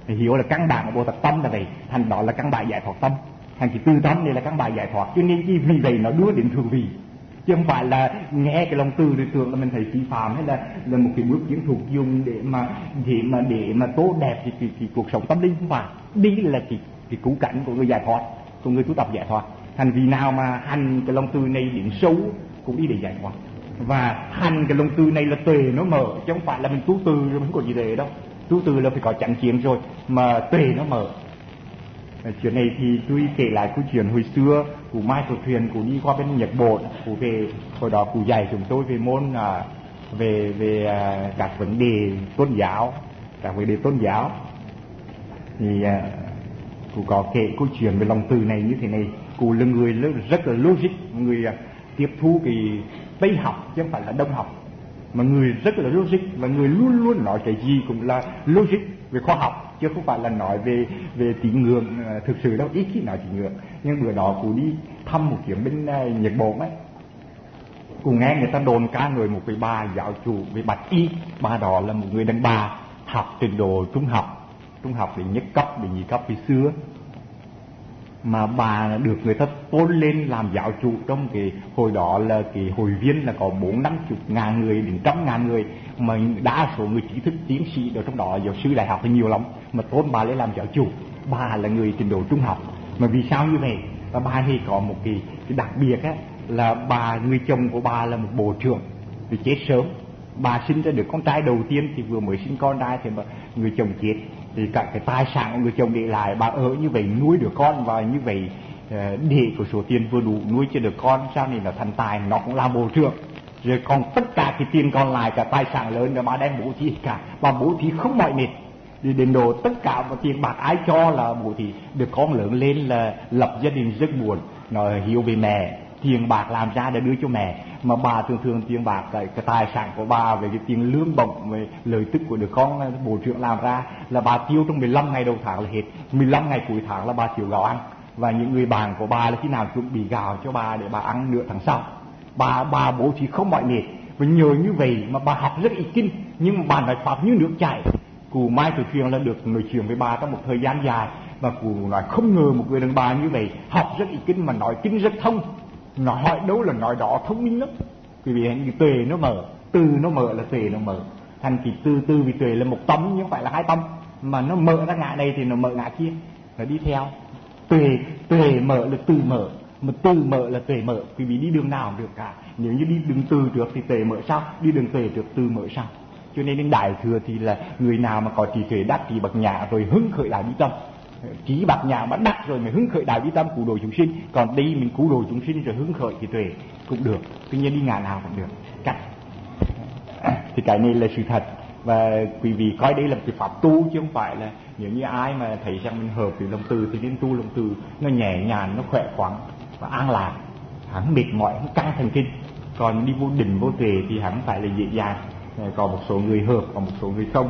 Hiểu là căn bản của Bồ Tát tâm là vậy, thành đó là căn bản giải thoát tâm, thành cái tư tâm này là căn bản giải thoát, cho nên cái vì vậy nó đưa đến thượng vị, chứ không phải là nghe cái lòng từ thì tưởng là mình thấy phi phạm, hay là một cái bước chiến thuật dùng để mà tốt đẹp thì cuộc sống tâm linh. Không phải, đi là cái cú cảnh của người giải thoát, của người tu tập giải thoát. Thành vì nào mà hành cái lòng từ này đến sâu cũng đi để giải thoát, và hành cái lòng từ này là tuệ nó mở, chứ không phải là mình tu từ rồi không có gì để đâu. Tu từ là phải có chánh kiến rồi, mà tuệ nó mở. Chuyện này thì tôi kể lại câu chuyện hồi xưa của Mai Tổ Thuyền, của đi qua bên Nhật Bản, của về hồi đó của dạy chúng tôi về môn về các vấn đề tôn giáo, thì cụ có kể câu chuyện về lòng từ này như thế này. Cụ là người rất là logic, người tiếp thu cái Tây học chứ không phải là Đông học, mà người rất là logic, và người luôn luôn nói cái gì cũng là logic về khoa học, chứ không phải là nói về tín ngưỡng thực sự đâu, ít khi nói tín ngưỡng. Nhưng bữa đó cụ đi thăm một chuyến bên Nhật Bản ấy, cụ nghe người ta đồn ca người một cái bà giáo chủ về bạch y. Bà đó là một người đàn bà học trình độ trung học đến nhất cấp, đến nhị cấpពីxưa, mà bà được người ta tôn lên làm giáo chủ trong cái hồi đó là cái hội viên là có 4-50 ngàn người đến 100.000 người, mà đa số người trí thức tiến sĩ ở trong đó, giáo sư đại học thì nhiều lắm, mà tôn bà lên làm giáo chủ. Bà là người trình độ trung học. Mà vì sao như vậy? Và bà thì có một cái đặc biệt á, là người chồng của bà là một bộ trưởng vì chết sớm. Bà sinh ra được con trai đầu tiên thì vừa mới sinh con trai thì mà người chồng chết, thì cả cái tài sản của người chồng để lại bà ở như vậy nuôi được con, và như vậy để có số tiền vừa đủ nuôi cho được con, sau này là thành tài, nó cũng là bộ trưởng. Rồi còn tất cả cái tiền còn lại, cả tài sản lớn là bà đem bố thí cả, bà bố thí không mỏi mệt. Thì đến độ tất cả tiền bạc ai cho là bố thí. Được con lớn lên là lập gia đình rất buồn, nó hiểu về mẹ, tiền bạc làm ra để đưa cho mẹ, mà bà thường tiền bạc cái tài sản của bà về cái tiền lương bổng, về lợi tức của đứa con bộ trưởng làm ra là bà tiêu trong 15 ngày đầu tháng là hết, 15 ngày cuối tháng là bà thiếu gạo ăn. Và những người bạn của bà là khi nào chuẩn bị gạo cho bà để bà ăn nửa tháng sau. Bà bố trí không mỏi mệt, và nhờ như vậy mà bà học rất ít kinh, nhưng mà bà nói pháp như nước chảy. Cụ Mai Tổ Thuyền là được nói chuyện với bà trong một thời gian dài, và cụ nói không ngờ một người đàn bà như vậy học rất ít kinh mà nói kinh rất thông. Nó hỏi đâu là nói đó thông minh lắm. Quý vị thấy cái tuệ nó mở, từ nó mở là tuệ nó mở. Thành cái từ vì tuệ là một tâm nhưng không phải là hai tâm, mà nó mở ra ngã này thì nó mở ngã kia, nó đi theo. Tuệ mở là từ mở, mà từ mở là tuệ mở. Quý vị đi đường nào cũng được cả. Nếu như đi đường từ trước thì tuệ mở sau, đi đường tuệ trước từ mở sau. Cho nên đến Đại Thừa thì là người nào mà có trí tuệ đắc trí bậc nhã rồi hứng khởi đại bi tâm. Trí bạc nhã mà đắc rồi mới hứng khởi đại bi tâm cứu độ chúng sinh. Còn đi mình cứu độ chúng sinh rồi hứng khởi thì tuệ cũng được, tuy nhiên đi ngã nào cũng được cách. Thì cái này là sự thật, và quý vị coi đây là một cái pháp tu, chứ không phải là nếu như ai mà thấy rằng mình hợp với lòng từ thì nên tu lòng từ nó nhẹ nhàng, nó khỏe khoắn và an lạc, hắn mệt mỏi, hắn căng thần kinh. Còn đi vô định vô tuệ thì hắn phải là dễ dàng. Có một số người hợp, có một số người không.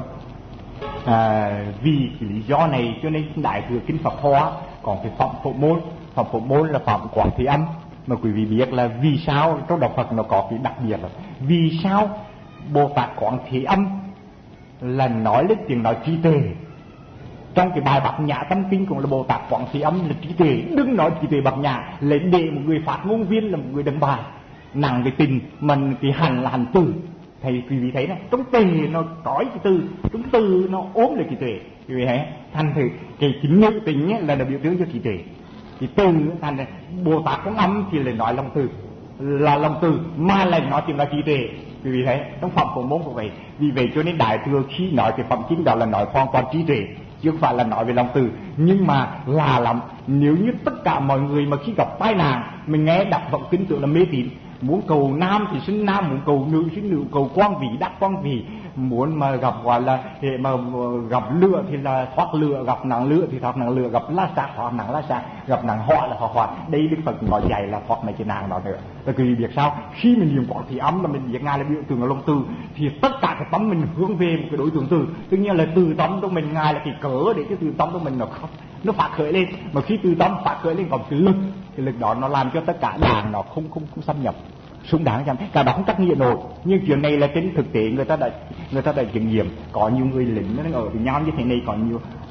Vì cái lý do này cho nên Đại Thừa Kinh Pháp Hoa còn cái Phạm Phổ Môn là Phạm Quảng Thế Âm. Mà quý vị biết là vì sao trong đạo Phật nó có cái đặc biệt là vì sao Bồ Tát Quảng Thế Âm là nói lên tiếng nói trí tuệ. Trong cái bài Bát Nhã Tâm Kinh cũng là Bồ Tát Quảng Thế Âm là trí tuệ. Đừng nói trí tuệ Bát Nhã, lấy để một người phát ngôn viên là một người đàn bà nặng về tình, mình cái hành là hành từ. Thầy quý vị thấy đó, trong tuệ nó trói cái từ, trong từ nó ốm lại cái tuệ. Quý vị thấy, thành thử cái chính nữ tình ấy là biểu tượng cho trí tuệ. Cái từ thành ra Bồ Tát Quảng Âm thì lại nói lòng từ, là lòng từ mà lại nói tiếng là trí tuệ. Quý vị thấy, trong Phẩm Phổ Môn cũng vậy. Vì vậy cho nên Đại Thừa khi nói cái phẩm chính đó là nói hoàn toàn trí tuệ, chứ không phải là nói về lòng từ. Nhưng mà là lắm, nếu như tất cả mọi người mà khi gặp tai nạn mình nghe đọc vọng kinh tưởng là mê tín. Muốn cầu nam thì sinh nam, muốn cầu nữ sinh nữ, cầu quang vị đắc quang vị. Muốn mà gặp gọi là mà gặp lửa thì là thoát lửa, gặp nắng lửa thì thoát nắng lửa, gặp lá sạc thoát nắng lá sạc, gặp nắng họa là thoát họa. Đây Đức Phật nói dạy là thoát mấy cái nàng đó nữa. Tại vì biết sao, khi mình niệm Quảng Thế Âm là mình biết Ngài là biểu tượng là lòng từ, thì tất cả cái tâm mình hướng về một cái đối tượng từ. Tất nhiên là từ tâm của mình Ngài là cái cớ để cái từ tâm của mình nó phát khởi lên. Mà khi từ tâm phát khởi lên còn cái lực đó nó làm cho tất cả đàn nó không xâm nhập, xứng đáng chăng? Cả đó không trắc nghiệm nổi. Nhưng chuyện này là trên thực tế người ta đã chứng nghiệm. Có nhiều người lính nó ở với nhau như thế này, có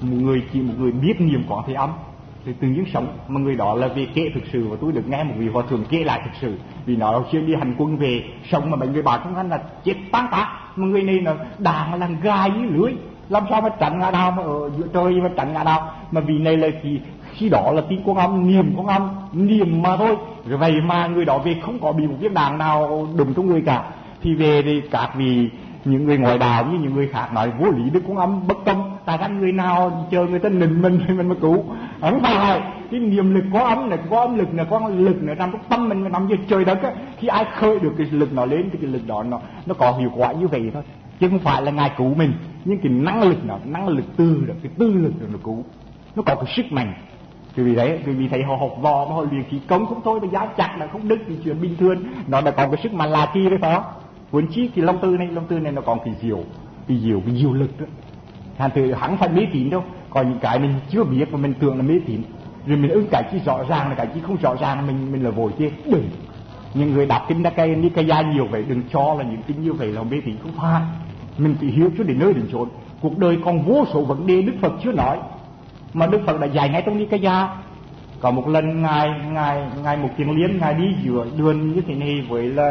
một người biết niệm Quán Thế Âm thì tự nhiên sống, mà người đó là về kể thực sự, và tôi được nghe một vị hòa thượng kể lại thực sự. Vì nó chưa đi hành quân về sống mà mấy người bạn không ăn là chết tan tác, mà người này là đàng là gai với lưới, làm sao mà tránh ngã đau, mà ở giữa trời mà tránh ngã đau. Mà vì này là khi đó là tin Quán Âm, niệm Quán Âm, niệm mà thôi. Rồi vậy mà người đó về không có bị một viên đàng nào đụng trong người cả. Thì về thì các vị những người ngoại đạo như những người khác nói vô lý Đức Quán Âm bất công, tại sao người nào chờ người ta nịnh mình mà cứu? Không phải, cái niệm lực Quán Âm này, có âm lực này, có lực này trong tâm mình nằm dưới trời đất á. Khi ai khơi được cái lực nó lên thì cái lực đó nó có hiệu quả như vậy thôi, chứ không phải là ngài cứu mình. Nhưng cái năng lực từ đó, cái tư lực đó nó cứu, nó có cái sức mạnh. Vì vì thầy họ học vò mà họ luyện khí công cũng thôi, mà giá chặt là không đứt thì chuyện bình thường, nó đã có cái sức mạnh là chi đấy phải không? Huống chi thì long tư này nó còn cái diệu lực đó. Thành thử hẳn phải mê tín đâu, còn những cái mình chưa biết mà mình tưởng là mê tín, rồi mình ứng cái chi rõ ràng là cái chi không rõ ràng là mình là vội chứ. Đừng, những người đọc kinh Nikaya nhiều vậy đừng cho là những kinh như vậy là mê tín, không phải. Mình phải hiểu cho đến nơi đến chốn. Cuộc đời còn vô số vấn đề Đức Phật chưa nói mà Đức Phật đã dạy ngay trong Nikaya. Có một lần ngài một Kiền Liên, ngài đi giữa đường như thế này với là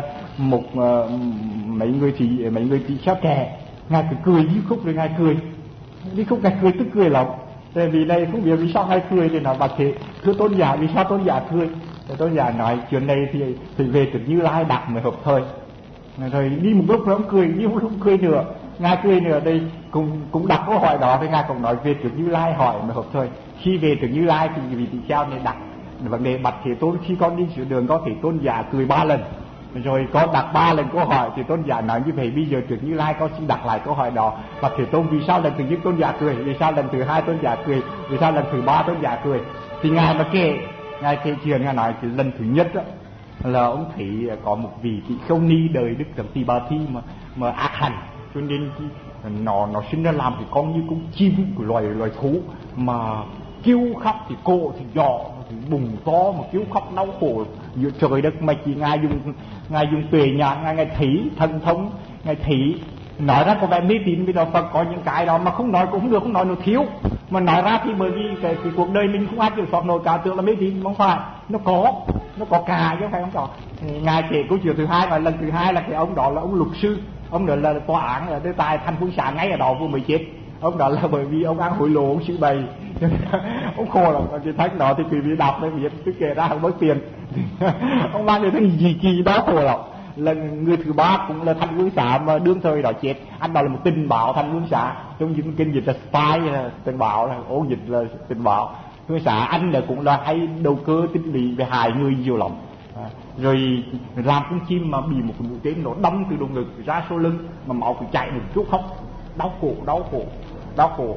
mấy người chị cháu trẻ, ngài cứ cười đi khúc, rồi ngài cười tức cười lắm. Tại vì đây không biết vì sao ngài cười, thì nói bà thế thưa tôn giả vì sao tôn giả cười. Rồi tôn giả nói chuyện này thì về từ Như Lai đặt mới hợp thời. Rồi đi một lúc nó cười, đi một lúc cười nữa, ngài cười nữa đây cũng đặt câu hỏi đó, thì ngài cũng nói về từ Như Lai hỏi mới hợp thời. Khi về từ Như Lai thì vị tỷ kheo này đặt vấn đề bạch Thế Tôn, khi con đi giữa đường có thể tôn giả cười 3 lần, rồi con đặt 3 lần câu hỏi thì tôn giả nói như vậy. Bây giờ trước Như Lai con xin đặt lại câu hỏi đó, bạch Thế Tôn vì sao lần thứ nhất tôn giả cười, vì sao lần thứ hai tôn giả cười, vì sao lần thứ 3 tôn giả cười. Thì ngài mà kể chuyện, ngài nói thì lần thứ nhất đó, là ông thấy có một vị tỷ khâu ni đời Đức Cẩm Tỳ Bà Thi mà ác hành, cho nên nó sinh ra làm thì con như con chim của loài thú, mà kêu khóc thì cổ thì giọ thì bùng to, mà kêu khóc đau khổ giữa trời đất. Mà chỉ ngài dùng tuệ nhãn, ngài thấy thần thông, ngài thấy nói ra có vẻ mê tín với đạo Phật. Có những cái đó mà không nói cũng không được, không nói nó thiếu, mà nói ra thì bởi vì cái cuộc đời mình không ai kiểm soát nổi cả, tưởng là mê tín. Không phải, nó có cả chứ không phải không có. Ngài kể câu chuyện thứ hai, và lần thứ hai là cái ông đó là ông luật sư, ông đó là tòa án ở tại thành Phương Xã ngay ở đó vừa mới chết. Ông đó là bởi vì ông ăn hối lộ, ông sĩ bày ông khổ lắm. Cái thách đó thì quý vị đọc đấy biết, tôi kể ra không mất tiền ông mang cái thằng gì đó khổ lắm. Lần người thứ ba cũng là Thanh Vương Xã mà đương thời đó chết. Anh đó là một tình báo Thanh Vương Xã, trong những kinh dịch là spy, tình báo là ôn dịch là tình báo. Vương Xã anh là cũng là hay đầu cơ tinh bị về hại người nhiều lắm. Rồi làm con chim mà bị một mũi tên nổ đâm từ đầu ngực ra sau lưng, mà máu cứ chạy một chút khóc, đau khổ.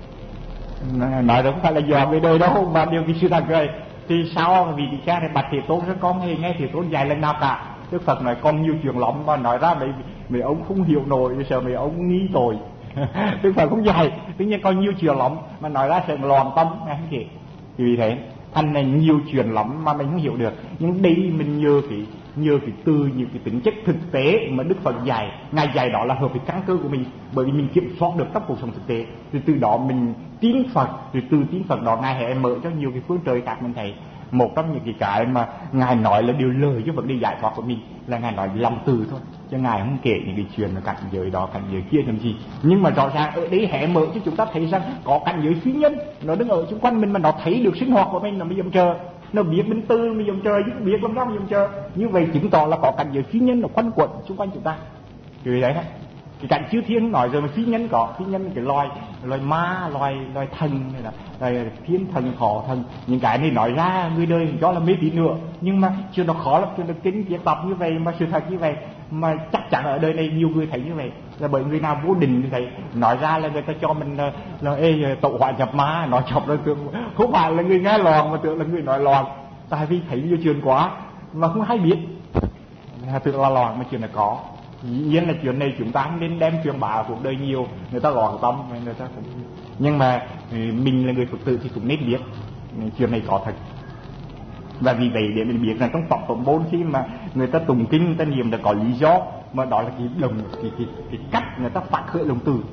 Nói đó không phải là dò về đời đâu, mà điều cái sự thật rồi. Thì sao vì đi cha này bạch Thế Tôn, con nghe Thế Tôn dạy lần nào cả. Đức Phật nói con nhiều chuyện lắm, mà nói ra mấy ông không hiểu nổi, sợ mấy ông nghi tội Đức Phật không dạy, tất nhiên con nhiều chuyện lắm mà nói ra sợ loạn tâm nghe không kể. Vì thế thành này nhiều chuyện lắm mà mình không hiểu được. Nhưng đây mình nhờ cái từ những cái tính chất thực tế mà Đức Phật dạy. Ngài dạy đó là hợp với căn cơ của mình, bởi vì mình kiểm soát được các cuộc sống thực tế, thì từ đó mình tin Phật, rồi từ tin Phật đó Ngài hãy mở cho nhiều cái phương trời khác. Mình thấy một trong những cái mà Ngài nói là điều lời cho vấn đề giải thoát của mình là Ngài nói lòng từ thôi, chứ Ngài không kể những cái chuyện là cảnh giới đó cảnh giới kia làm gì. Nhưng mà rõ ràng ở đấy hãy mở cho chúng ta thấy rằng có cảnh giới phi nhân nó đứng ở xung quanh mình, mà nó thấy được sinh hoạt của mình, nó mới dòng chờ, nó biết bên tư mới dòng chờ, chứ biết làm sao mới dòng chờ. Như vậy chứng tỏ là có cảnh giới phi nhân nó quanh quẩn xung quanh chúng ta. Vì đấy cái cảnh chư thiên nói rồi, mà phi nhân có phi nhân cái loài ma, loài thần này là loài thiên thần, thọ thần, những cái này nói ra người đời cho là mê tín nữa. Nhưng mà chưa nó khó lắm, chưa nó kinh viết tập như vậy, mà sự thật như vậy, mà chắc chắn ở đời này nhiều người thấy như vậy là bởi người nào vô định như vậy nói ra là người ta cho mình là tẩu hỏa nhập ma, nói chọc đối tượng không phải là người nghe loạn mà tưởng là người nói loạn, tại vì thấy nhiều chuyện quá mà không hay biết tưởng là loạn, mà chuyện là có. Dĩ nhiên là chuyện này chúng ta không nên đem truyền bá cuộc đời nhiều, người ta loạn tâm, người ta cũng... Nhưng mà mình là người Phật tử thì cũng nên biết chuyện này có thật. Và vì vậy để mình biết là trong Phật Tổng 4 khi mà người ta tụng kinh, người ta niệm là có lý do, mà đó là cái cách người ta phát khởi lòng từ.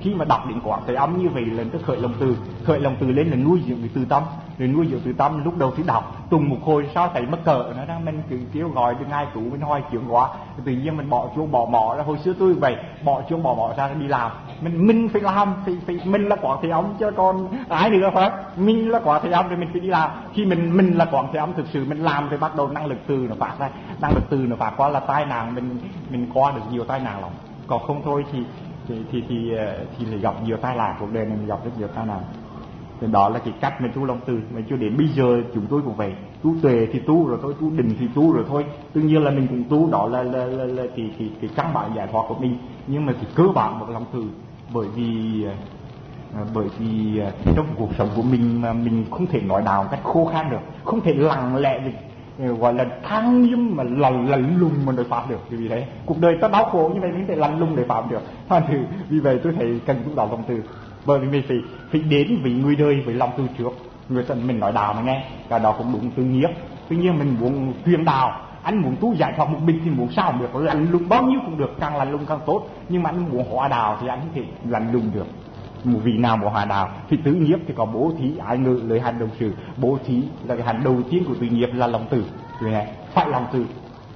Khi mà đọc đến Quán Thế Âm như vậy là nó khởi lòng từ lên là nuôi dưỡng cái từ tâm. Rồi nuôi dưỡng từ tâm lúc đầu thì đọc tùng một hồi sau thấy mắc cỡ nó đang mình cứ kêu gọi từ ngài Tú mình hỏi chuyện quá, tự nhiên mình bỏ chuông bỏ mỏ ra. Hồi xưa tôi vậy, bỏ chuông bỏ mỏ ra đi làm, mình phải làm, phải mình là Quán Thế Âm chứ còn ai nữa phải không? Mình là Quán Thế Âm thì mình phải đi làm. Khi mình là Quán Thế Âm thực sự mình làm thì bắt đầu năng lực từ nó phát ra, năng lực từ nó phát qua là tai nạn, mình qua được nhiều tai nạn lắm. Còn không thôi thì lại gặp nhiều tai nạn, cuộc đời này mình gặp rất nhiều tai nạn. Thì đó là cái cách mình tu lòng từ. Mà cho đến bây giờ chúng tôi cũng vậy, tu tuệ thì tu rồi thôi, tu định thì tu rồi thôi. Tự nhiên là mình cũng tu, đó là cái căn bản giải thoát của mình. Nhưng mà cái cơ bản một lòng từ, bởi vì trong cuộc sống của mình mà mình không thể nói đạo một cách khô khan được, không thể lặng lẽ được, gọi là thang nghiêm mà lạnh lùng mà đối pháp được. Vì thế cuộc đời ta đau khổ như vậy mình phải lạnh lùng để pháp được. Vì vậy tôi thấy cần tu đạo lòng từ. Bởi vì mình phải đến với người đời với lòng từ trước. Người ta mình nói đạo mà nghe, cả đó cũng đúng tự nhiên. Tuy nhiên mình muốn truyền đạo, anh muốn tu giải thoát một mình thì muốn sao được, lạnh lùng bao nhiêu cũng được, càng lạnh lùng càng tốt. Nhưng mà anh muốn hóa đạo thì anh không thể lạnh lùng được. Một vị nào mà hòa đạo thì tự nhiếp thì có bố thí, ái ngữ, lời hành động sự. Bố thí là cái hành đầu tiên của tự nhiếp là lòng từ. Phải lòng từ.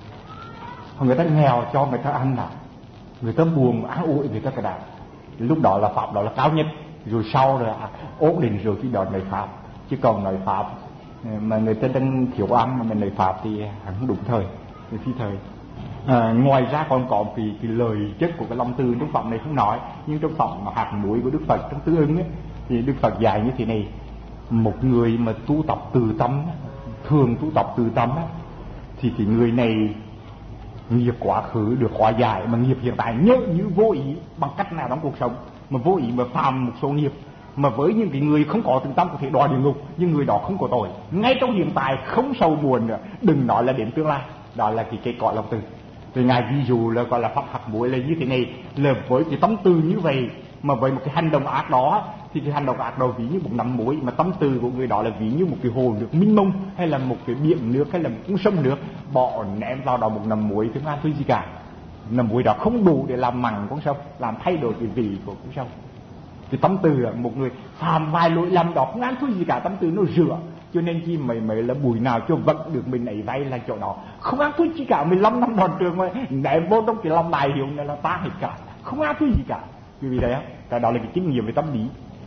Người ta nghèo cho người ta ăn nào, người ta buồn áo ủi người ta cả đạo. Lúc đó là pháp, đó là cao nhất. Rồi sau rồi ổn định rồi khi đó nói pháp. Chứ còn nói pháp mà người ta đang thiếu ăn mà mình nói pháp thì không đúng thời, phi thời. Ngoài ra còn có cái lời chất của cái lòng từ trong phẩm này không nói, nhưng trong phẩm hạt muối của Đức Phật trong Tứ Ưng ấy, thì Đức Phật dạy như thế này: một người mà tu tập từ tâm, thường tu tập từ tâm thì cái người này nghiệp quá khứ được hóa giải, mà nghiệp hiện tại nhớ như vô ý bằng cách nào trong cuộc sống mà vô ý mà phạm một số nghiệp. Mà với những cái người không có từ tâm có thể đọa địa ngục, nhưng người đó không có tội, ngay trong hiện tại không sầu buồn nữa, đừng nói là đến tương lai. Đó là cái cõi lòng từ. Thì ngài ví dụ là gọi là pháp hạt muối là như thế này, là với cái tâm từ như vậy mà với một cái hành động ác đó, thì cái hành động ác đó ví như một nắm muối, mà tâm từ của người đó là ví như một cái hồ nước mênh mông, hay là một cái biển nước, hay là một con sông nước, bỏ ném vào đó một nắm muối thì không ăn thứ gì cả. Nắm muối đó không đủ để làm mặn con sông, làm thay đổi cái vị của con sông. Cái tâm từ là một người phạm vài lỗi lầm đó không ăn thứ gì cả, tâm từ nó rửa. Cho nên chi mấy là bùi nào cho vận được mình ấy vay là chỗ đó không ăn thứ gì cả. 15 năm đoàn trường mà ném vô trong cái lòng đại hiệu này là ta hết cả, không ăn thứ gì cả. Vì vậy cái đó là cái kinh nghiệm về tâm lý.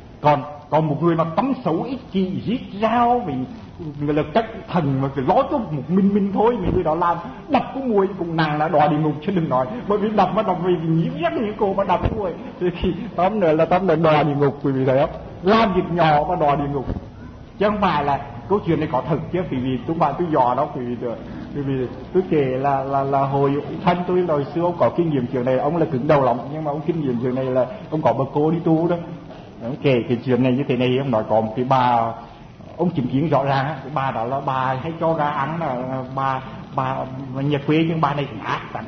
Còn một người mà tâm xấu ích kỷ giết rao vì người là cách thần mà phải nói cho một mình thôi, những người đó làm đập cái muối cũng nặng là đọa địa ngục chứ đừng nói. Bởi vì đập vì nhiễm ghét những cô mà đập cái muối thì tóm nữa là đọa địa ngục. Vì vậy làm việc nhỏ mà đọa địa ngục, chứ không phải là câu chuyện này có thật chứ. Vì tôi bạn tôi dò đó, vì tôi kể là hồi thân tôi hồi xưa ông có kinh nghiệm chuyện này, ông là cứng đầu lắm, nhưng mà ông kinh nghiệm chuyện này là ông có bà cô đi tu đó. Ông kể cái chuyện này như thế này, ông nói có một cái bà, ông chứng kiến rõ ràng cái bà đó là bà hay cho ra ăn, là bà nhà quê, nhưng bà này cũng ác tánh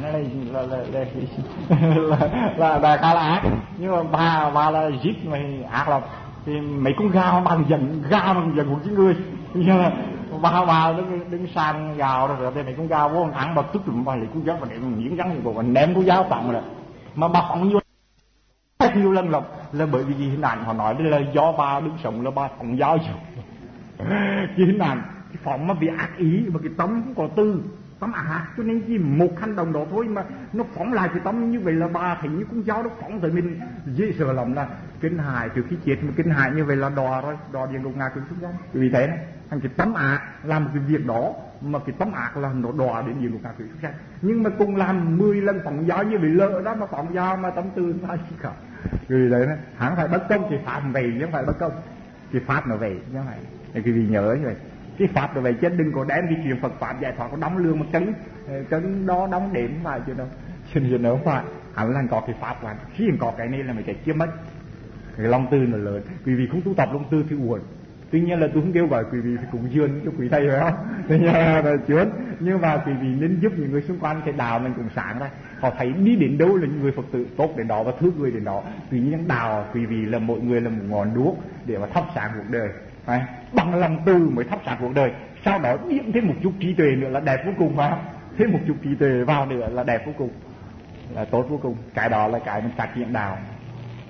là khá là ác, nhưng mà bà là giết mày ác lắm. Thì mấy con gà bằng dần của những người, nhưng mà bà đứng sang gào rồi thì mấy con gà vô ăn, bà tức tụm bà lấy con dao và để miếng rắn của bà ném con dao phẳng rồi, mà bà phóng nhiều lần là bởi vì hình ảnh họ nói đây là do bà đứng sống là bà phóng dao chứ. Cái hình ảnh cái phóng mà vì ác ý, mà cái tâm cũng có tư, tâm ác, cho nên chỉ một hành động đó thôi mà nó phóng lại cái tâm như vậy là bà thấy như con dao nó phóng tới mình dễ sợ lắm, là kinh hại từ khi chết. Mà kinh hại như vậy là đọa địa ngục ngạ quỷ súc sanh. Vì thế đó, thành cái tâm ác làm một cái việc đó, mà cái tâm ác là nó đọa đến địa ngục ngạ quỷ súc sanh. Nhưng mà cùng làm 10 lần phóng dao như vậy lỡ đó mà phóng dao mà tâm tư sai gì cả. Vì đấy đó, hắn phải bất công, cái pháp vậy chứ không phải bất công, cái pháp nó vậy chứ không phải. Thì quý vị nhớ như vậy, cái pháp nó vậy chứ đừng có đem cái chuyện Phật pháp giải thoát có đóng lương một cấn đó đóng đếm phải chứ đâu. Cho nên nó không phải hắn là có cái pháp là khi có cái này là mình chạy chưa mất. Cái lòng tư nó lớn, quý vị không tu tập lòng tư thì uổng. Tuy nhiên là tôi không kêu gọi quý vị phải cúng dường cho quý thầy phải không? Tuy nhiên là chuyến, nhưng mà quý vị nên giúp những người xung quanh cái đạo mình cũng sáng ra. Họ thấy đi đến đâu là những người Phật tử tốt đến đó và thương người đến đó. Tuy nhiên đạo quý vị là mỗi người là một ngọn đuốc để mà thắp sáng cuộc đời. Phải? Bằng lòng từ mới thắp sáng cuộc đời. Sau đó điểm thêm một chút trí tuệ nữa là đẹp vô cùng, phải không? Thêm một chút trí tuệ vào nữa là đẹp vô cùng, là tốt vô cùng. Cái đó là cái mình phát hiện đạo.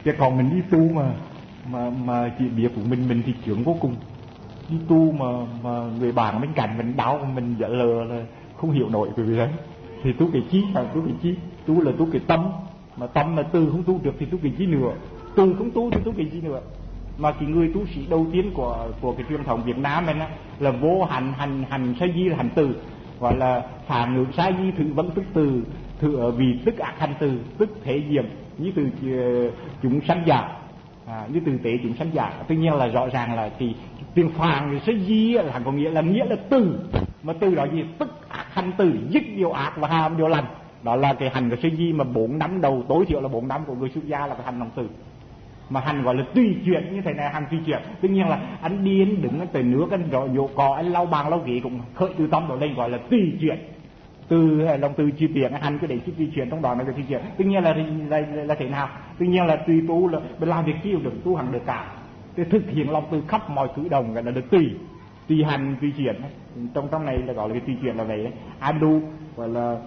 Chứ còn mình đi tu mà chỉ biết của mình thì chướng vô cùng. Đi tu mà người bạn bên cạnh mình đau mình giả lờ là không hiểu nổi vì vậy. Thì tu cái chi phải tu cái chi? Tu là tu cái tâm, mà tâm mà từ không tu được thì tu cái chi nữa? Từ không tu thì tu cái chi nữa? Mà cái người tu sĩ đầu tiên của cái truyền thống Việt Nam này là vô hành sa di là hành từ, gọi là phá ngữ sa di thử vẫn tức từ, thử vì tức ác hành từ, tức thể diệm như từ chúng sanh giả, như từ tế chúng sanh giả. Tuy nhiên là rõ ràng là thì tiếng phạn sa di là có nghĩa là từ, mà từ đó gì? Tức ác hành từ, dứt điều ác và hàm điều lành. Đó là cái hành của sa di mà 4 năm đầu, tối thiểu là 4 năm của người xuất gia là cái hành lòng từ. Mà hành gọi là tùy chuyển như thế này, hành tùy chuyển. Tất nhiên là anh đi anh đứng anh tới nước anh dỗ cò anh lau bàn lau ghế cũng khởi từ tâm đó lên, gọi là tùy chuyển. Từ lòng từ chi tiện hành cứ để tùy chuyển trong đó là tùy chuyển. Tất nhiên là thế nào? Tất nhiên là tùy tu là làm việc chi được tu hành được cả. Thì thực hiện lòng từ khắp mọi cử động gọi là được tùy hành tùy chuyển. Trong này là gọi là cái tùy chuyển là vậy đấy. Adu gọi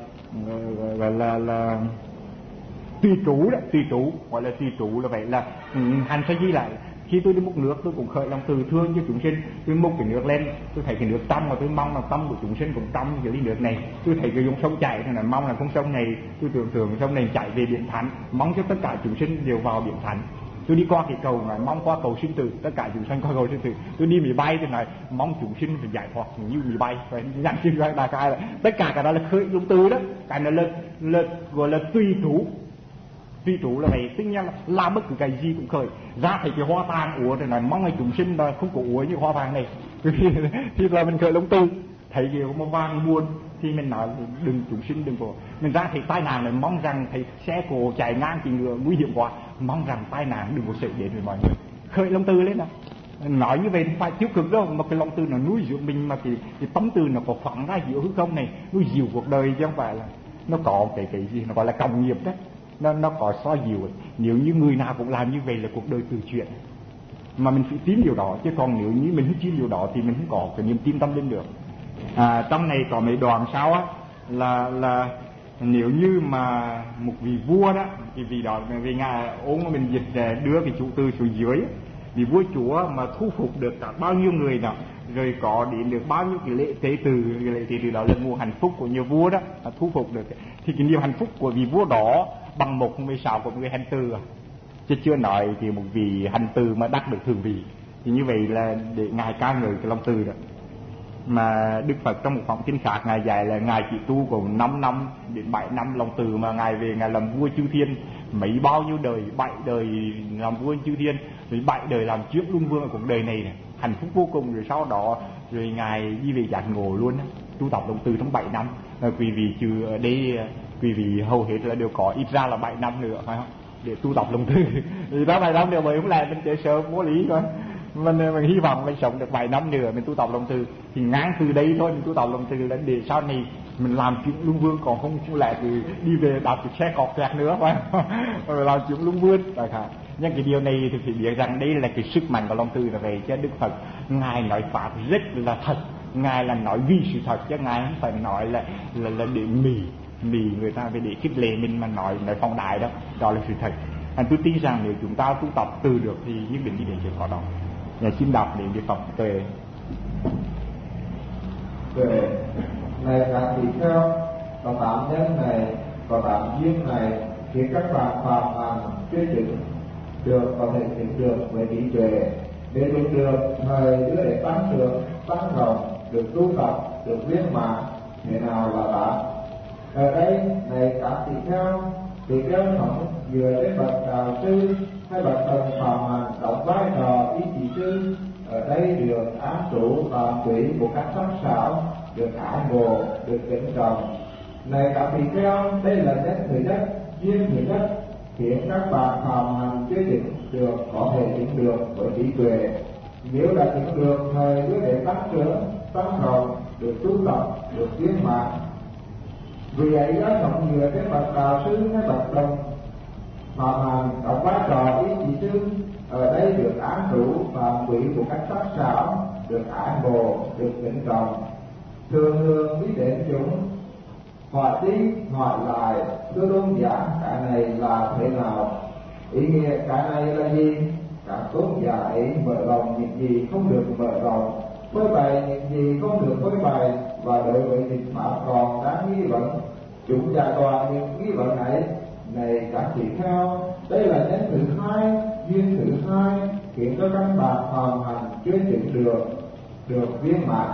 là tùy trú đó, tùy trú gọi là tùy trú là vậy. Là hành sa di lại khi tôi đi múc nước tôi cũng khởi lòng từ thương cho chúng sinh. Tôi múc cái nước lên, tôi thấy cái nước trong mà tôi mong là tâm của chúng sinh cũng trong cái ly nước này. Tôi thấy cái dòng sông chảy thì là mong là con sông này, tôi tưởng tượng sông này chảy về biển thánh, mong cho tất cả chúng sinh đều vào biển thánh. Tôi đi qua cái cầu này mong qua cầu sinh tử, tất cả chúng sinh qua cầu sinh tử. Tôi đi máy bay thì nói mong chúng sinh phải giải thoát như máy bay, phải dặn sinh ra đại cái là tất cả cái đó là khởi lòng từ đó. Cái này là gọi là tùy trú. Tùy trú là vậy, tất nhiên là làm bất cứ cái gì cũng khởi. Ra thấy cái hoa tàng úa thì nói mong là chúng sinh là không có úa như hoa tàng này. Thì là mình khởi lòng từ. Thấy cái màu vàng buồn thì mình nói đừng chúng sinh đừng có. Mình ra thấy tai nạn này mong rằng thấy xe cổ chạy ngang thì ngựa nguy hiểm quá, mong rằng tai nạn đừng có xảy đến với mọi người. Khởi lòng từ lên nào. Nói như vậy không phải tiêu cực đâu, mà cái lòng từ nó nuôi dưỡng mình, mà cái tấm từ nó có phẳng ra giữa hư không này, nuôi dịu cuộc đời chứ không phải là nó có cái gì nó gọi là cộng nghiệp đấy. Nó có so dịu. Nếu như người nào cũng làm như vậy là cuộc đời từ chuyện. Mà mình phải tin điều đó, chứ còn nếu như mình không tin điều đó thì mình không có cái niềm tin tâm linh được. Trong này có mấy đoạn sau á là nếu như mà một vị vua đó, thì vì đó vì ngài ôn mà mình dịch đưa cái chủ từ xuống dưới, vì vua chúa mà thu phục được cả bao nhiêu người đó, rồi có đến được bao nhiêu cái lễ tế từ, cái lễ tế từ đó là nguồn hạnh phúc của nhiều vua đó, thu phục được thì cái niềm hạnh phúc của vị vua đó bằng 1/16 của người hành từ, chứ chưa nói thì một vị hành từ mà đắc được thường vị. Thì như vậy là để ngài ca ngợi cái lòng từ đó. Mà Đức Phật trong một phóng kinh khác ngài dạy là ngài chỉ tu còn 5 năm đến 7 năm lòng từ, mà ngài về ngài làm vua chư thiên mấy bao nhiêu đời, 7 đời làm vua chư thiên, rồi 7 đời làm trước luân vương ở cuộc đời này, hạnh phúc vô cùng. Rồi sau đó rồi ngài đi về giác ngộ luôn, tu tập lòng từ trong 7 năm. Quý vị trừ ở đây, quý vị hầu hết là đều có ít ra là 7 năm nữa phải không, để tu tập lòng từ. Thì đó 7 năm nữa mới không làm mình chơi sớm vô lý thôi. Mình hy vọng mình sống được 7 năm nữa mình tu tập lòng từ, thì ngán từ đây thôi mình tu tập lòng từ đến để sau này mình làm chuyện luân vương, còn không lẽ thì đi về đạp cái xe cọt kẹt nữa phải không? Rồi làm chuyện luân vương đại khái. Nhưng cái điều này thì phải biết rằng đây là cái sức mạnh của lòng từ là vậy, chứ Đức Phật ngài nói pháp rất là thật, ngài là nói vì sự thật, chứ ngài không phải nói là để mì người ta về để khích lệ mình mà nói phong đại đó, đó là sự thật. Tôi tin rằng nếu chúng ta tu tập từ được thì nhất định đi đến chuyện có đó. Nhà xin đọc đến cái Phật tuệ. Này các vị kheo, có 8 nhân này, có 8 duyên này, khi các bạn phạm hành chưa chứng được có thể chứng được với trí tuệ, để được thời đưa để tăng trưởng, tăng rộng, được tu tập, được viên mãn, thế nào là đạt? Ở đây này các vị kheo sống dựa trên bậc đạo sư hay bậc thần phạm hành đóng vai trò ý chỉ sư, ở đây được ám trụ và quỷ một cách sắc sảo, được ái ngộ, được kính trọng. Này các vị kheo, đây là nhân thứ nhất, duyên thứ nhất, khiến các bạn phạm hành chưa chứng được có thể chứng được với trí tuệ. Nếu đã chứng được thời cứ để tăng trưởng, tăng rộng, được tu tập, được viên mãn. Vì ấy đó sống dựa trên bậc đạo sư hay bậc đồng phạm hành đóng vai trò ý chỉ sư, ở đây được án trụ và quỷ một cách sắc sảo, được ái ngộ, được kính trọng. Thường biết đến chúng hỏi đi hỏi lại, thưa tôn giả cái này là thế nào? Ý nghĩa cái này là gì? Các tôn giả ấy mở lòng những gì không được mở lòng, phơi bày những gì không được phơi bày, và đối với những pháp còn đáng nghi vấn, chúng giải tỏa những nghi vấn ấy. Này các tỷ kheo, đây là nhân thứ hai, duyên thứ hai khiến cho các bạn hoàn hành chưa chứng được viên mãn.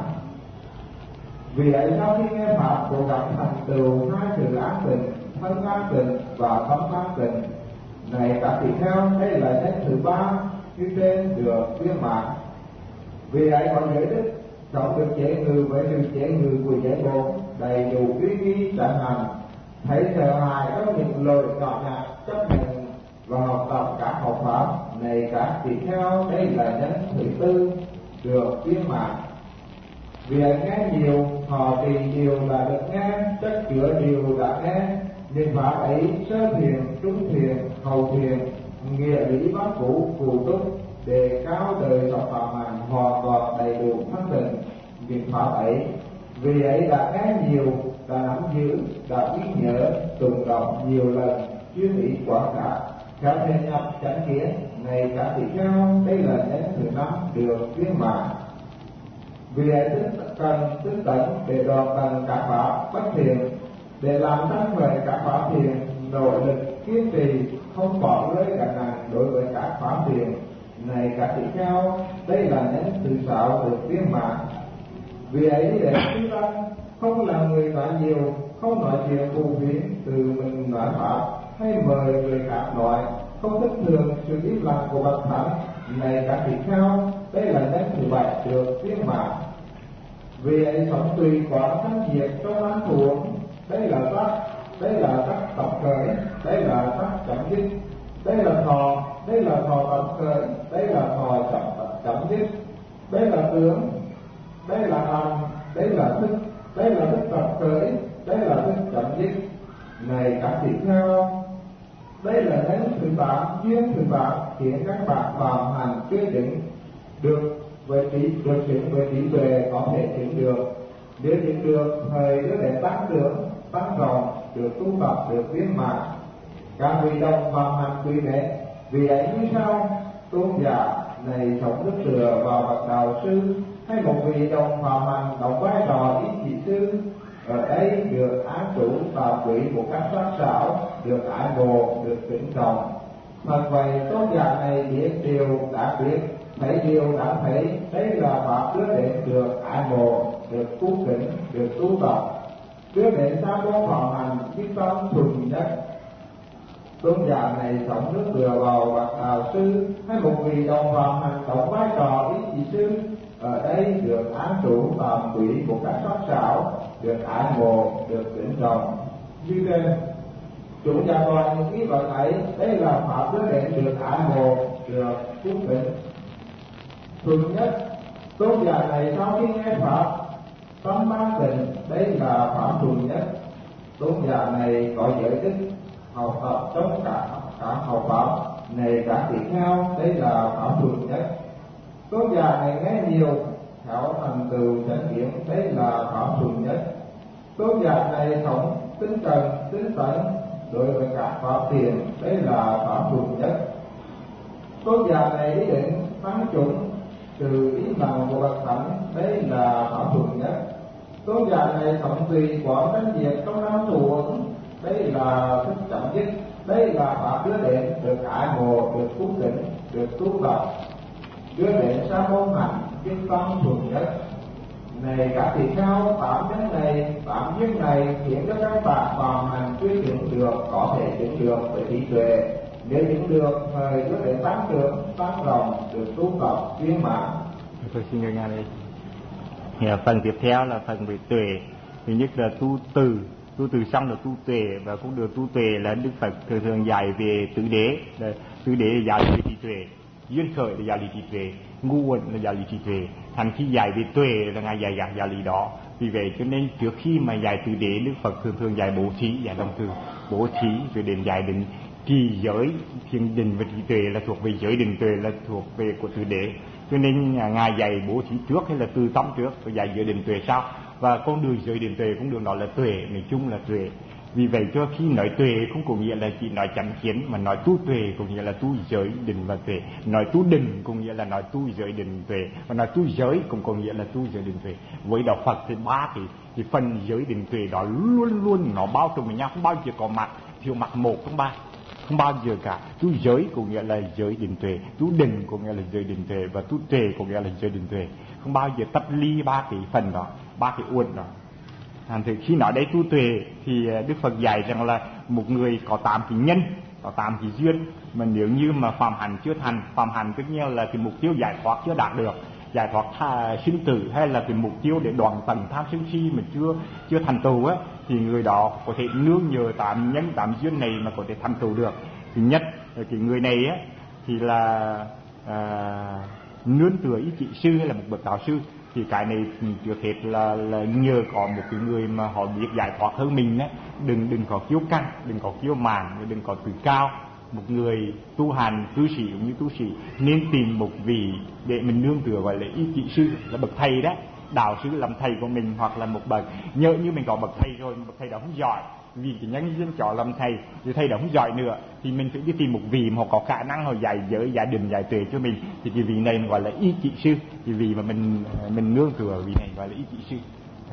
Vì ấy sau khi nghe pháp cố gắng thành tựu hai sự an tịnh, thân an tịnh và tâm an tịnh. Này các tỷ kheo, đây là nhân thứ ba như trên được viên mãn. Vì ấy mọi giới đức sống được chế ngự với sự chế ngự của giới bộ, đầy đủ uy nghi chẳng hành, thấy sợ hãi trong những lời nhỏ nhặt, chấp nhận và học tập các học pháp. Này các tỷ kheo, đây là nhân thứ tư được viên mãn. Vì ấy nghe nhiều, họ trì nhiều là được nghe, chất chứa nhiều đã nghe. Nhưng pháp ấy sơ thiền, trung thiền, hậu thiền, nghĩa lý pháp cũ, cụ túc, đề cao đời sống phạm hành hoàn toàn đầy đủ thanh tịnh. Những pháp ấy, vì ấy đã nghe nhiều, đã nắm giữ, đã ghi nhớ, tụng đọc nhiều lần, chuyên ý quán cả, theo thể nhập chánh kiến. Này các tỷ kheo, đây là nhân thứ năm được viên mãn. Vì ấy tinh tấn để đoạt bằng các pháp bất thiện, để làm tăng về các pháp thiện, nội lực kiên trì, không bỏ rơi cả nặng đối với các pháp thiện. Này các tỷ kheo, đây là nhân thứ sáu được viên mãn. Vì ấy để chúng ta không là người nói nhiều, không nói chuyện phù phiếm từ mình nói pháp, hay mời người khác nói, không thất thường sự im lặng của bậc thánh. Này các tỷ kheo, đây là nhân thứ bảy được viên mãn. Vì ấy sống tùy quán thanh diệt trong ăn thuộc, đây là tắc tập khởi, đây là tắc chấm dứt, đây là thọ tập khởi, đây là thọ chấm dứt, đây là tướng, đây là hành, đây là thức tập khởi, đây là thức chấm dứt. Này các tỷ kheo, đây là nhân thứ tám, duyên thứ tám khiến các bạn phạm hành chưa chứng được với trí tuệ có thể chứng được. Nếu chứng được thời đứa để tăng trưởng, tăng rộng, được tu tập, được viên mãn. Các vị đồng phạm hành quý mến. Vì ấy như sau, tôn giả này sống rất tựa vào bậc đạo sư, hay một vị đồng phạm hành đóng vai trò ý chỉ sư, ở đây được án chủ và quỷ một cách sắc sảo, được ái mộ, được kính trọng. Thật vậy, tôn giả này biết điều đã biết, thấy điều đã thấy, đây là pháp đưa đến được ái mộ, được cung kính, được tu tập, đưa đến sa môn phạm hành chí tâm thuần nhất. Tôn giả này sống nước tựa vào bậc đạo sư, hay một vị đồng phạm hành đóng vai trò ý chỉ sư, ở đây được án chủ tạm quỷ một cách sắc sảo, được ái mộ, được kính trọng. Như trên chúng ta toàn những ý vận ấy, đây là pháp đưa đến được ái mộ, được cung kính. Thuần nhất, tôn giả này sau khi nghe pháp tâm an tịnh, đây là pháp thuần nhất. Tôn giả này có giới đức học tập trong cả học pháp. Này các tỷ kheo, đây là pháp thuần nhất. Tôn giả này nghe nhiều, theo thành tựu chánh kiến, đây là pháp thuần nhất. Tôn giả này sống tinh tấn đối với các pháp thiện, đây là pháp thuần nhất. Tôn giả này ý định tăng chúng từ ý bằng của bậc thánh, đây là pháp thuần nhất. Tôn giả này sống tùy quán thanh diệt trong năm thuận, đây là thức chậm dứt, đây là pháp đưa đến được ái mộ, được cung kính, được tu tập, đưa đến sa môn hạnh kinh tâm thuần nhất. Này các tỷ kheo, tám duyên này khiến cho các bạn phạm hành chưa chứng được có thể chứng được với trí tuệ. Nếu chứng được thời đưa đến tăng trưởng, tăng rộng, được tu tập viên mãn. Tôi xin người nghe đây. Phần tiếp theo là phần về tuệ. Thứ nhất là tu từ xong là tu tuệ, và cũng được tu tuệ là Đức Phật thường dạy về tứ đế. Tứ đế là dạy về trí tuệ, duyên khởi là giáo lý trí tuệ, ngu uẩn là giáo lý trí tuệ. Thành khi dạy về tuệ là ngài dạy giáo lý đó. Vì vậy cho nên trước khi mà dạy tứ đế, Đức Phật thường dạy bố thí, dạy đồng từ bố thí, rồi đến dạy đến trì giới, thiền định và trí tuệ là thuộc về giới định tuệ, là thuộc về của tứ đế. Cho nên ngài dạy bố thí trước hay là từ tâm trước, rồi dạy giới định tuệ sau. Và con đường giới định tuệ cũng đường đó là tuệ, nói chung là tuệ. Vì vậy cho khi nói tuệ không có nghĩa là chỉ nói chánh kiến, mà nói tu tuệ có nghĩa là tu giới định và tuệ. Nói tu định có nghĩa là nói tu giới định tuệ, và nói tu giới cũng có nghĩa là tu giới định tuệ. Với đạo Phật thì ba cái phần giới định tuệ đó luôn luôn nó bao trùm với nhau, không bao giờ có mặt thiếu mặt một trong ba, không bao giờ cả. Tu giới có nghĩa là giới định tuệ, tu định có nghĩa là giới định tuệ, và tu tuệ có nghĩa là giới định tuệ, không bao giờ tách ly ba cái phần đó, ba cái uẩn đó. Thì khi nói đây tu tuệ thì Đức Phật dạy rằng là một người có 8 cái nhân, có 8 cái duyên, mà nếu như mà phạm hạnh chưa thành, phạm hạnh tất nhiên là cái mục tiêu giải thoát chưa đạt được, giải thoát sinh tử, hay là cái mục tiêu để đoạn tận tham sân si mà chưa thành tựu á, thì người đó có thể nương nhờ 8 nhân 8 duyên này mà có thể thành tựu được. Thứ nhất, cái người này á thì là nương tựa ý chỉ sư hay là một bậc đạo sư. Thì cái này trước hết là nhờ có một cái người mà họ biết giải thoát hơn mình á, đừng có kiêu căng, đừng có kiêu mạn, đừng có tự cao. Một người tu hành cư sĩ cũng như tu sĩ nên tìm một vị để mình nương tựa, gọi là ý chỉ sư, là bậc thầy đó, đạo sư làm thầy của mình, hoặc là một bậc, nhớ như mình có bậc thầy rồi, bậc thầy đó không giỏi, vì cái nhân duyên chọn làm thầy thì thầy đó không giỏi nữa, thì mình phải đi tìm một vị mà họ có khả năng họ dạy giới, dạy định, dạy tuệ cho mình, thì cái vị này gọi là ý chỉ sư, cái vị mà mình nương tựa vị này gọi là ý chỉ sư.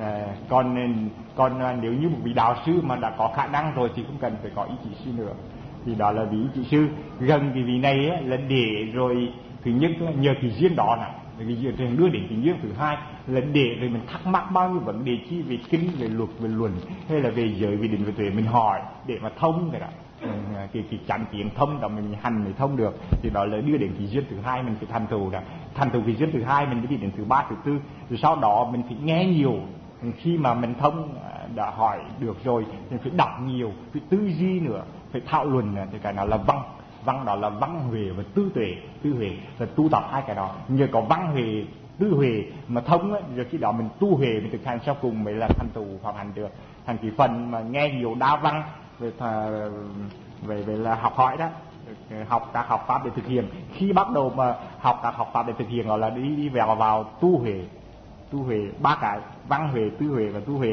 Còn nếu như một vị đạo sư mà đã có khả năng rồi thì không cần phải có ý chỉ sư nữa, thì đó là vị ý chỉ sư. Gần cái vị này á, là để rồi thứ nhất là nhờ cái duyên đó này, cái duyên đưa đến cái duyên thứ hai là để rồi mình thắc mắc bao nhiêu vấn đề chi về kinh, về luật, về luận, hay là về giới, về định, về tuệ, mình hỏi để mà thông cái đó, cái chánh kiến thông đó, mình hành mới thông được. Thì đó là đưa đến cái duyên thứ hai, mình phải thành tựu đó, thành tựu cái duyên thứ hai mình mới đi đến thứ ba, thứ tư, rồi sau đó mình phải nghe nhiều. Khi mà mình thông đã hỏi được rồi, mình phải đọc nhiều, phải tư duy nữa, phải thảo luận nữa. Thì cái nào là văn đó là văn huệ và tư huệ là tu tập hai cái đó. Nhờ có văn huệ, tư huệ mà thông ấy, rồi khi đó mình tu huệ, mình thực hành sau cùng mới là thành tựu phạm hạnh được. Thành cái phần mà nghe nhiều đa văn về là học hỏi đó, học các học pháp để thực hiện. Khi bắt đầu mà học các học pháp để thực hiện gọi là đi vào tu huệ, ba cái văn huệ, tư huệ và tu huệ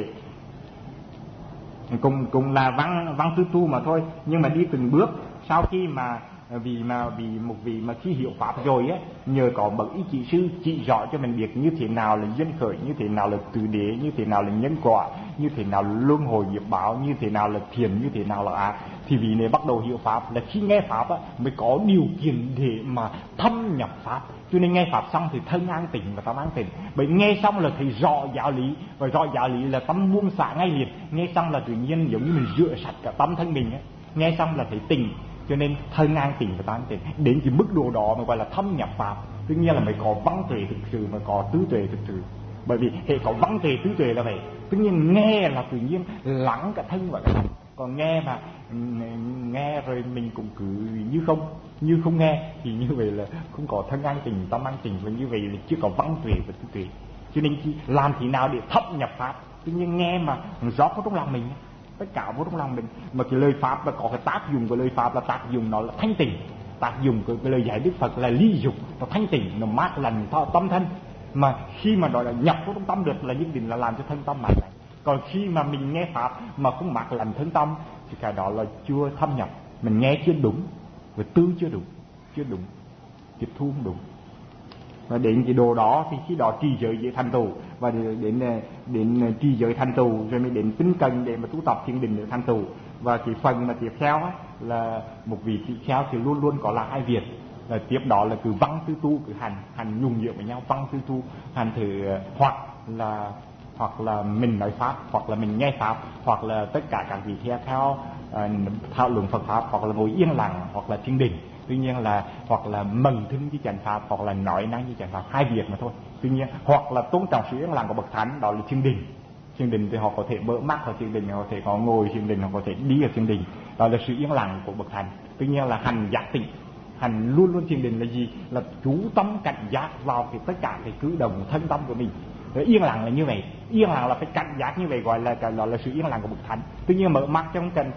cùng là văn tư tu mà thôi, nhưng mà đi từng bước. Sau khi mà vì một vị mà khi hiểu pháp rồi á, nhờ có bậc ý chỉ sư chỉ rõ cho mình biết như thế nào là duyên khởi, như thế nào là tứ đế, như thế nào là nhân quả, như thế nào là luân hồi nghiệp báo, như thế nào là thiền, như thế nào là ác, thì vị này bắt đầu hiểu pháp. Là khi nghe pháp á mới có điều kiện để mà thâm nhập pháp. Cho nên nghe pháp xong thì thân an tịnh và tâm an tịnh. Bởi nghe xong là thấy rõ giáo lý, và rõ giáo lý là tâm buông xả ngay liền. Nghe xong là tự nhiên giống như mình rửa sạch cả tâm thân mình ấy. Nghe xong là thấy tỉnh, cho nên thân an tịnh và tâm an tịnh. Đến cái mức độ đó mà gọi là thâm nhập pháp. Tất nhiên là mới có văn tuệ thực sự, mà có tứ tuệ thực sự. Bởi vì hệ có văn tuệ, tứ tuệ là vậy. Tất nhiên nghe là tự nhiên lắng cả thân và cả tâm. Còn nghe mà nghe rồi mình cũng cứ như không nghe, thì như vậy là không có thân an tịnh, tâm an tịnh, và như vậy là chưa có văn tuệ và tứ tuệ. Cho nên làm thế nào để thâm nhập pháp? Tự nhiên nghe mà rót vào trong lòng mình, tất cả vô trong lòng mình, mà cái lời pháp là có cái tác dụng của lời pháp, là tác dụng nó là thanh tịnh, tác dụng của cái lời dạy Đức Phật là ly dục, nó thanh tịnh, nó mát lành tâm thân. Mà khi mà nó đã nhập vào trong tâm được là nhất định là làm cho thân tâm mát lành. Còn khi mà mình nghe pháp mà không mát lành thân tâm thì cái đó là chưa thâm nhập, mình nghe chưa đúng, và tư chưa đúng, tiếp thu không đúng. Và đến cái độ đó thì khi đó trì giới dễ thành tựu, và đến trì giới thành tựu rồi mới đến tinh cần để mà tu tập thiền định để thành tựu. Và cái phần mà tiếp theo á, là một vị tỷ kheo thì luôn luôn có là hai việc, là tiếp đó là cứ văn tư tu, cứ hành nhung nhựa với nhau, văn tư tu hành thử, hoặc là mình nói pháp, hoặc là mình nghe pháp, hoặc là tất cả các vị theo thảo luận Phật pháp, hoặc là ngồi yên lặng, hoặc là thiền định. Tuy nhiên là hoặc là mần thinh với chánh pháp, hoặc là nói năng với chánh pháp, hai việc mà thôi. Tuy nhiên hoặc là tôn trọng sự yên lặng của bậc thánh, đó là thiền định. Thiền định thì họ có thể mở mắt ở thiền định, họ có thể có ngồi thiền định, họ có thể đi ở thiền định, đó là sự yên lặng của bậc thánh. Tuy nhiên là hành giác tịnh, hành luôn luôn thiền định là gì? Là chú tâm cảnh giác vào tất cả cái cử động thân tâm của mình. Yên lặng là như vậy, yên lặng là phải cảnh giác như vậy, gọi là sự yên lặng của bậc thánh. Tuy nhiên mở mắt chứ không cần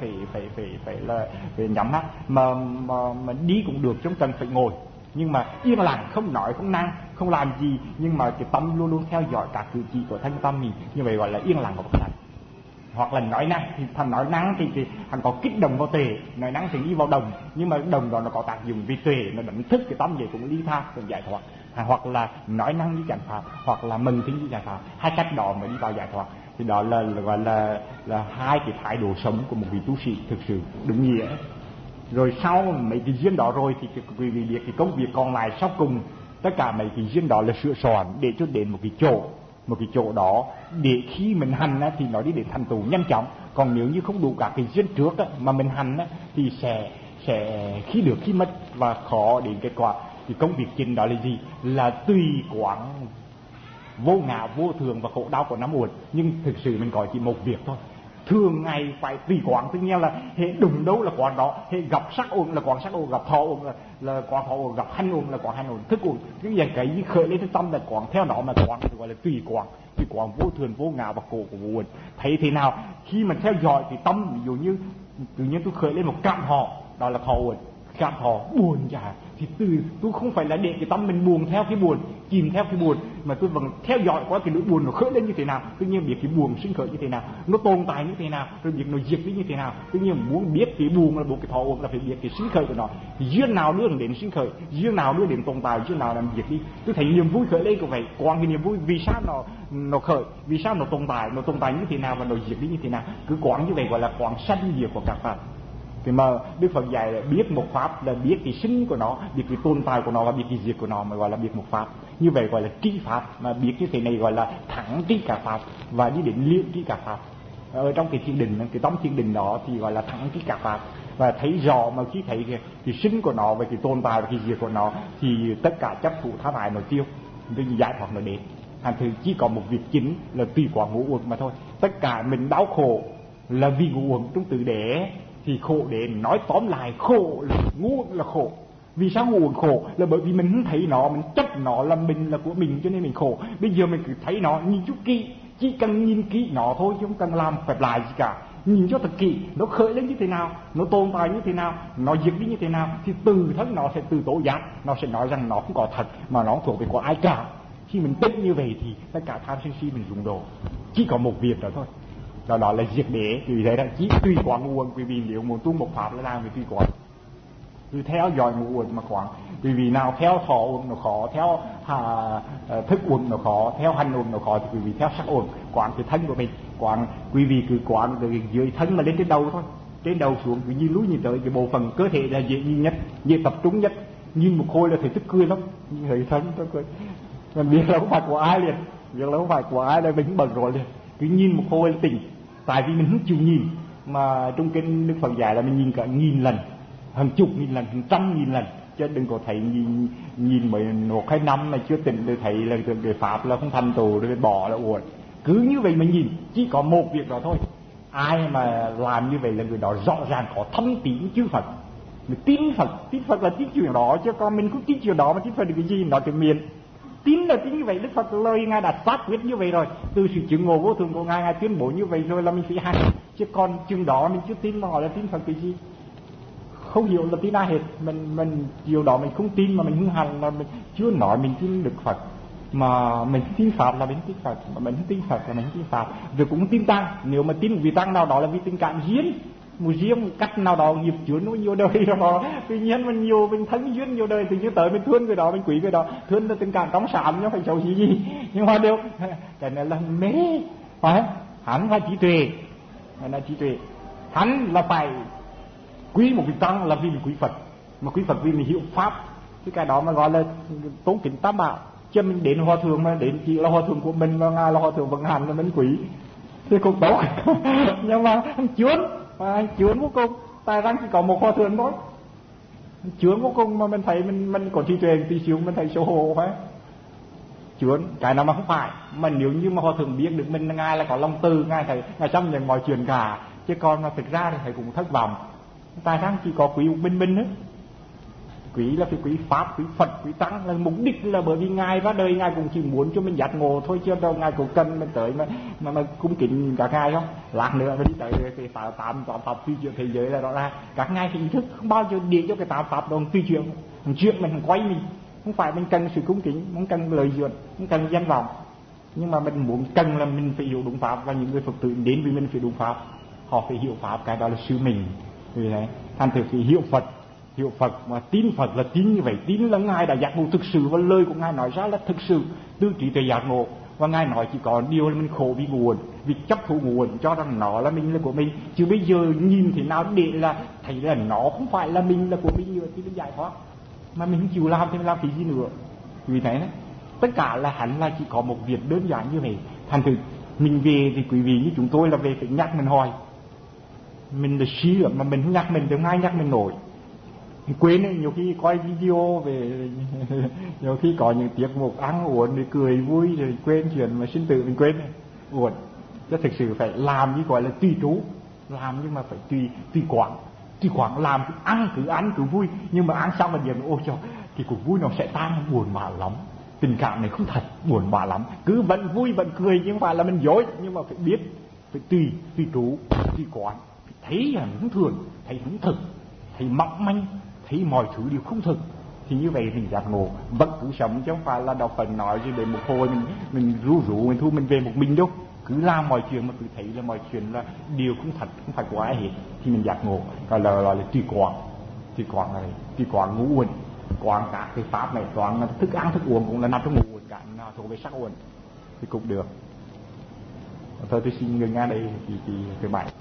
phải nhắm mắt, mà đi cũng được chứ không cần phải ngồi. Nhưng mà yên lặng, không nói, không năng, không làm gì, nhưng mà cái tâm luôn luôn theo dõi các cử chỉ của thân tâm mình, như vậy gọi là yên lặng của bậc thánh. hoặc là nói năng. Thì thằng nói năng thì thằng có kích động vào tuệ, nói năng thì đi vào đồng, nhưng mà đồng đó nó có tác dụng vì tuệ nó đánh thức cái tâm vậy cũng ly tha cũng giải thoát. Hoặc là nói năng như chánh pháp, hoặc là mừng thinh như giải thoát. Hai cách đó mới đi vào giải thoát. Thì đó là gọi là hai cái thái độ sống của một vị tu sĩ thực sự đúng nghĩa. Rồi sau mấy cái duyên đó rồi thì quý vị biết cái công việc còn lại sau cùng, tất cả mấy cái duyên đó là sửa soạn để cho đến một cái chỗ đó để khi mình hành á, thì nó đi đến thành tựu nhanh chóng. Còn nếu như không đủ cả cái duyên trước á, mà mình hành á, thì sẽ khi được khi mất và khó đến kết quả. Thì công việc chính đó là gì? Là tùy quán vô ngã, vô thường và khổ đau của năm uẩn. Nhưng thực sự mình có chỉ một việc thôi. Thường ngày phải tùy quán, tức nghĩa là hệ đụng đâu là quán đó, hệ gặp sắc uẩn là quán sắc uẩn, gặp thọ uẩn là quán thọ uẩn, gặp hành uẩn là quán hành uẩn, thức uẩn. Cái gì khởi lên cái tâm là quán theo nó mà quán gọi là tùy quán vô thường, vô ngã và khổ của vô uẩn. Thấy thế nào? Khi mình theo dõi thì tâm, ví dụ như tự nhiên tôi khởi lên một cảm thọ, đó là thọ uẩn. Cảm thọ buồn chả thì tôi không phải là để cái tâm mình buồn theo cái buồn, chìm theo cái buồn, mà tôi vẫn theo dõi qua cái nỗi buồn nó khởi lên như thế nào, tự nhiên biết cái buồn sinh khởi như thế nào, nó tồn tại như thế nào, rồi biết nó diệt đi như thế nào. Tự nhiên muốn biết cái buồn là một cái thọ uẩn là phải biết cái sinh khởi của nó, duyên nào đưa đến sinh khởi, duyên nào đưa đến tồn tại, duyên nào làm diệt đi. Tôi thấy niềm vui khởi lên của vậy, còn cái niềm vui vì sao nó khởi, vì sao nó tồn tại như thế nào và nó diệt đi như thế nào, cứ quán như vậy gọi là quán sanh diệt của các pháp. Thì mà Đức Phật dạy là biết một pháp là biết cái sinh của nó, biết cái tồn tại của nó và biết cái diệt của nó mới gọi là biết một pháp. Như vậy gọi là tri pháp, mà biết như thế này gọi là thẳng tri cả pháp và đi đến liễu tri cả pháp. Ở trong cái thiền định, cái tấm thiền định đó thì gọi là thẳng tri cả pháp, và thấy rõ mà khi thấy cái sinh của nó và cái tồn tại và cái diệt của nó thì tất cả chấp thủ tham ái nó tiêu, thì giải thoát nó đến. Thì chỉ có một việc chính là tùy quán ngũ uẩn mà thôi. Tất cả mình đau khổ là vì ngũ uẩn trong tứ đế. Thì khổ đến nói tóm lại khổ là ngu là khổ. Vì sao ngu khổ? Là bởi vì mình không thấy nó, mình chấp nó là mình là của mình cho nên mình khổ. Bây giờ mình cứ thấy nó, nhìn chút kỹ, chỉ cần nhìn kỹ nó thôi chứ không cần làm phép lại gì cả. Nhìn cho thật kỹ, nó khởi lên như thế nào, nó tồn tại như thế nào, nó diệt đi như thế nào, thì từ thân nó sẽ từ tố giác, nó sẽ nói rằng nó không có thật mà nó không thuộc về của ai cả. Khi mình tin như vậy thì tất cả tham sân si mình dùng đồ. Chỉ có một việc đó thôi. Đó là diệt đế. Vì thế đó chỉ tùy quán ngũ uẩn. Quý vị nếu muốn tu một pháp là làm về tùy quán, cứ theo dõi ngũ uẩn mà quán. Vì nào theo thọ uẩn nó khó, theo thức uẩn nó khó, theo hành uẩn nó khó, thì quý vị theo sắc uẩn quán cái thân của mình. Quán quý vị cứ quán từ dưới thân mà lên trên đầu thôi, trên đầu xuống cứ nhìn núi nhìn tới cái bộ phận cơ thể là dễ nhìn nhất, dễ tập trung nhất. Nhìn một khối là thấy tức cười lắm, nhìn thấy thân tôi cười. Mình biết là không phải của ai liền, biết là không phải của ai là mình bận rồi liền. Cứ nhìn một khối là tỉnh. Tại vì mình không chịu nhìn, mà trong kinh Đức Phật dạy là mình nhìn cả 1000 lần, hàng chục nghìn lần, hàng trăm nghìn lần, chứ đừng có thấy nhìn mấy 1-2 năm mà chưa tỉnh để thấy là cái pháp là không thành tựu rồi bỏ là uổng. Cứ như vậy mà nhìn, chỉ có một việc đó thôi. Ai mà làm như vậy là người đó rõ ràng có thâm tín chư Phật. Mình tin Phật là tin chuyện đó, chứ còn mình cũng tin chuyện đó mà tin Phật được cái gì nó từ miệng. Tin là tin như vậy, Đức Phật lời Ngài đã xác quyết như vậy rồi. Từ sự chứng ngộ vô thường của Ngài tuyên bố như vậy rồi là mình phải hành. Chứ còn chừng đó mình chưa tin mà hỏi là tin Phật cái gì? Không hiểu là tin ai hết. Mình điều đó mình không tin mà mình không hành là mình chưa nói mình tin Đức Phật. Mà mình tin Pháp là mình tin Phật, mà mình không tin Phật là mình không tin Pháp. Rồi cũng tin Tăng. Nếu mà tin một vị Tăng nào đó là vì tình cảm riêng, một cách nào đó nghiệp chướng nó nhiều đời rồi, tuy nhiên mình nhiều mình thân duyên nhiều đời, tự nhiên tới mình thương người đó, mình quý người đó, thương là tình cảm trong sáng chứ phải xấu gì. Nhưng mà đều cái này là mê, phải hắn phải trí tuệ, hắn là phải quý một vị Tăng là vì mình quý Phật, mà quý Phật vì mình hiểu pháp. Cái đó mà gọi là tôn kính tam bảo. Chứ mình đến hòa thượng mà đến chỉ là hòa thượng của mình và Ngài là hòa thượng vận hành là mình quý thì cũng tốt. Nhưng mà anh chướng vô cùng, tại rằng chỉ có một hòa thượng thôi, chướng vô cùng mà mình thấy mình có trí tuệ tí xíu mình thấy xấu hổ phải chướng. Cái nào mà không phải, mà nếu như mà hòa thượng biết được mình Ngài là có lòng từ, Ngài thấy Ngài chấp nhận mọi chuyện cả, chứ còn mà thực ra thì thầy cũng thất vọng. Tại rằng chỉ có quý một mình hết. Quý là phải quý Pháp, quý Phật, quý Tăng, là mục đích là bởi vì Ngài ra đời Ngài cũng chỉ muốn cho mình giác ngộ thôi, chứ đâu Ngài cũng cần mình tới mà cung kính cả Ngài không. Lát nữa mình đi tới cái tám pháp phi chuyển thế giới là rõ ràng các Ngài thì ý thức không bao giờ để cho cái tám pháp đó phi chuyện mình quay mình, không phải mình cần sự cung kính, không cần lời duyệt, không cần danh vọng, Nhưng mà mình muốn cần là mình phải hiểu đúng pháp, và những người Phật tử đến với mình phải đúng pháp, họ phải hiểu pháp, cái đó là sư mình. Vì thế thành thử phải hiểu Phật mà tin Phật là tin như vậy, tin là Ngài đã giác ngộ thực sự, và lời của Ngài nói ra là thực sự từ trí tuệ giác ngộ. Và Ngài nói chỉ có điều là mình khổ vì nguồn, vì chấp thủ nguồn, cho rằng nó là mình, là của mình. Chứ bây giờ nhìn thế nào để là thấy là nó không phải là mình, là của mình nữa thì mình giải thoát. Mà mình không chịu làm thì mình làm cái gì nữa. Vì thế đấy, tất cả là hẳn là chỉ có một việc đơn giản như vậy. Thành thử mình về thì quý vị như chúng tôi là về phải nhắc mình hỏi. Mình là sĩ lắm mà mình không nhắc mình thì không ai nhắc mình nổi. Quên ấy, nhiều khi coi video về nhiều khi có những tiết mục ăn uống thì cười vui rồi quên chuyện mà sinh tử mình quên uổng. Chứ thực sự phải làm như gọi là tùy trú, làm nhưng mà phải tùy quảng làm, cứ ăn cứ vui, nhưng mà ăn xong là điểm ôi cho thì cuộc vui nó sẽ tan, buồn bã lắm, tình cảm này không thật, buồn bã lắm, cứ vẫn vui vẫn cười nhưng mà là mình dối, nhưng mà phải biết, phải tùy trú, tùy quán, thấy là không thường, thấy không thực, thấy mỏng manh, thấy mọi thứ đều không thực, thì như vậy mình giác ngộ. Vẫn cứ sống chứ không phải là đạo Phật nói chứ để một hồi mình rủ mình thu mình về một mình đâu, cứ làm mọi chuyện mà cứ thấy là mọi chuyện là điều không thật, không phải của ai hết, thì mình giác ngộ. Gọi là tùy quán này, tùy quán ngũ uẩn, quán cả cái pháp này, quán thức ăn thức uống cũng là nằm trong ngũ uẩn cả, nào thuộc về sắc uẩn thì cũng được. Thôi tôi xin ngừng ngay đây thì bài.